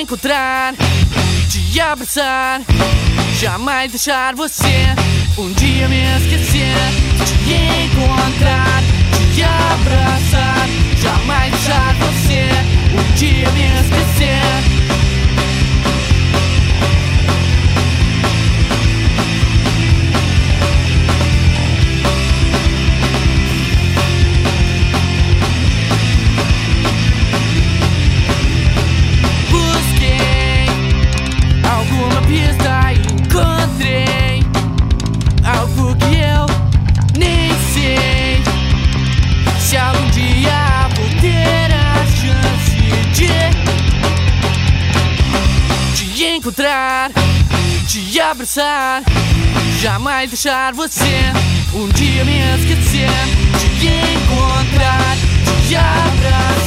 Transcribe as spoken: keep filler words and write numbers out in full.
encontrar, te abraçar, jamais deixar você um dia me esquecer. Te encontrar, te abraçar, jamais deixar você um dia me esquecer. Encontrei algo que eu nem sei se algum dia vou ter a chance de te encontrar, te abraçar, jamais deixar você um dia me esquecer. Te encontrar, te abraçar.